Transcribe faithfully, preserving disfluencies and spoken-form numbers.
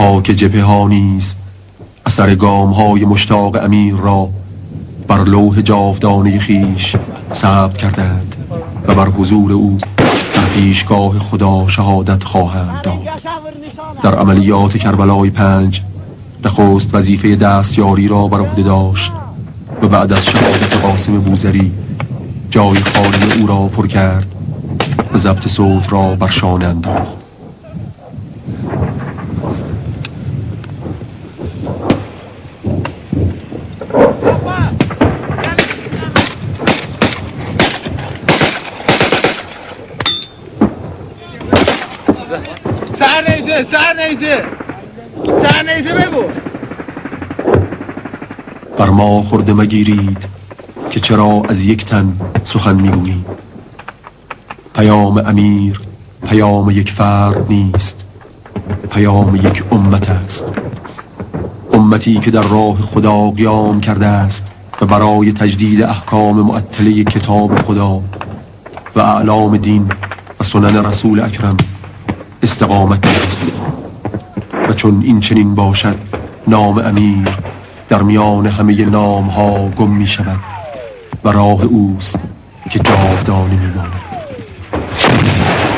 خاک جبهه ها نیز اثر گام های مشتاق امیر را بر لوح جاودانه خیش ثبت کردند و بر حضور او در پیشگاه خدا شهادت خواهند داد. در عملیات کربلای پنج نخست وظیفه دستیاری را بر عهده داشت و بعد از شهادت قاسم بوذری جای خالی او را پر کرد و ضبط صوت را بر شانه انداخت. سر نیزه سر نیزه سر نیزه ببر. بر ما خورده مگیرید که چرا از یک تن سخن میگوییم. پیام امیر پیام یک فرد نیست، پیام یک امت است. امتی که در راه خدا قیام کرده است و برای تجدید احکام معطله کتاب خدا و اعلام دین و سنن رسول اکرم استقامت می‌ورزد. و چون این چنین باشد نام امیر در میان همه نام ها گم می شود و راه اوست که جاودانه می ماند.